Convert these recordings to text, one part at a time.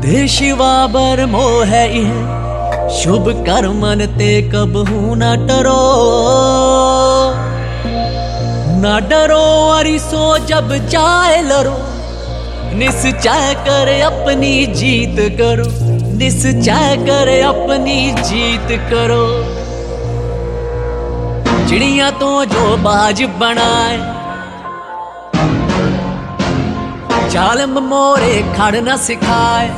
शिवा बर मोह है यह शुभ कर्मन ते कबहू न डरो, न डरो अरिसो जब चाहे लरो, निश्चय कर अपनी जीत करो, निश्चय कर अपनी जीत करो। चिड़िया तो जो बाज बनाए, जालिम मोरे खड़ न सिखाए।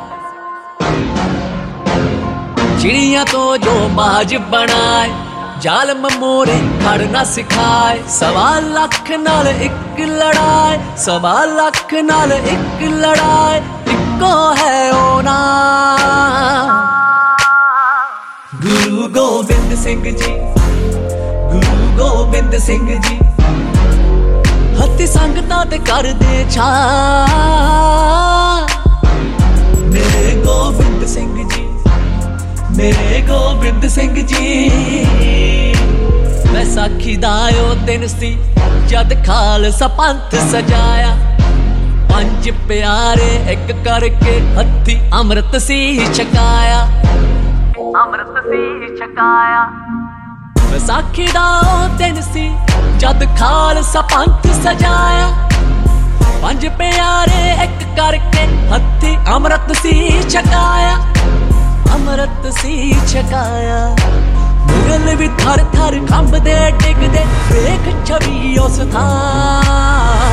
चिड़िया तो जो बाज बनाए, जालिम मोरे खड़ न सिखाए। 1.25 लाख नाल एक लड़ाए, 1.25 लाख नाल एक लड़ाए, इक्को है ओ नाम गुरु गोबिंद सिंह जी, गुरु गोबिंद सिंह जी। हत्ती संगतां ते कर दे छा मेरे गोबिंद सिंह जी, मेरे गोबिंद सिंह जी। वैसाखी दा ओ दिन सी जद खालसा पंथ सजाया, 5 प्यारे एक करके हत्थी अमृत सी छकाया, अमृत सी छकाया। वैसाखी दा ओ दिन सी जद खालसा पंथ सजाया, 5 प्यारे एक करके हत्थी अमृत सी छकाया, अमृत सी छकाया। मुगल भी थर थर कंबदे डिगदे, देख छवि उस थां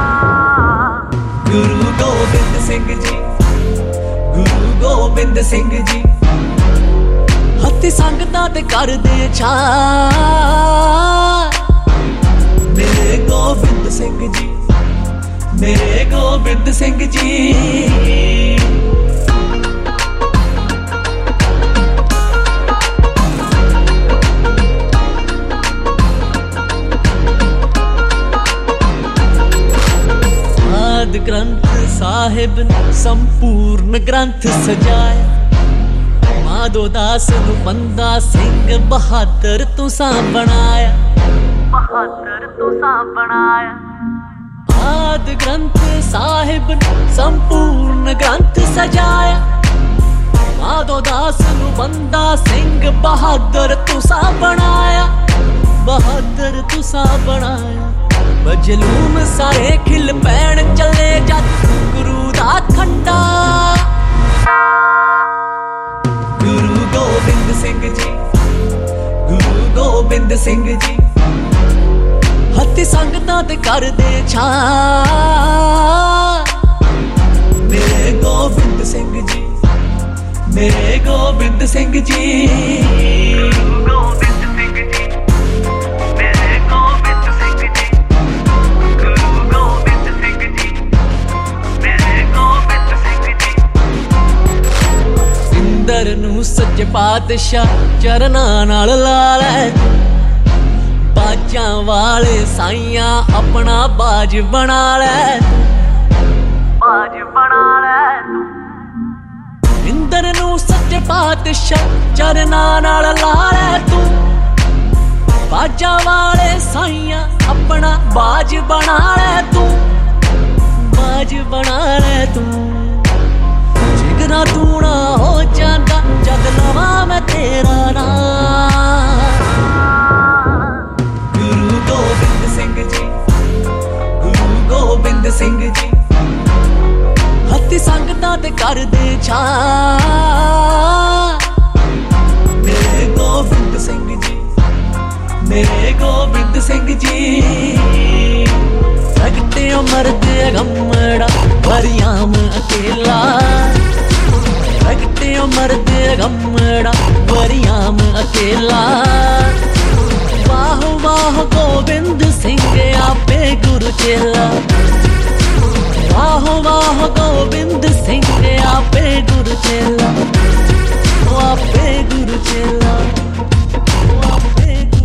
गुरु गोबिंद सिंह जी, गुरु गोबिंद सिंह जी। हत्ती संगतां ते कर दे छा मेरे गोबिंद सिंह जी, मेरे गोबिंद सिंह जी। आदि ग्रंथ साहिब ने संपूर्ण ग्रंथ सजाया, माधो दास नू बंदा सिंह बहादुर तुसां बनाया, बहादुर तुसां बनाया। आदि ग्रंथ साहिब ने संपूर्ण ग्रंथ सजाया, माधो दास नू बंदा सिंह बहादुर तुसां बनाया, बहादुर तुसां बनाया। बजलूम सारे खिल पैण चले जद गुरु दा खंडा गुरु गोबिंद सिंह जी, गुरु गोबिंद सिंह जी। हत्ती संगतां ते कर दे छा मेरे गोबिंद सिंह जी, मेरे गोबिंद सिंह जी। इंदर नू सच्चे पातशाह चरनां नाल ला लै, बाजां वाले साइयां अपना बाज बना लै, बाज बना लै। इंदर नू सच्चे पातशाह चरनां नाल ला लै तू, बाजां वाले साइयां अपना बाज बना लै तू, बाज बना लै तू। जिगरा तूना हो जांदा जद लवां मैं तेरा नाम गुरु गोबिंद सिंह जी, गुरु गोबिंद सिंह जी। हत्ती संगतां ते कर दे छा मेरे गोबिंद सिंह जी, मेरे गोबिंद सिंह जी। रगटे मर्द गमड़ा वरियाम अकेला, रगटे मर्द गमड़ा वरियाम अकेला। वाह वाह गोबिंद सिंह आपे गुरु चेला, वाह वाह गोबिंद सिंह आपे गुरु चेला, आपे गुरु चेला, आपे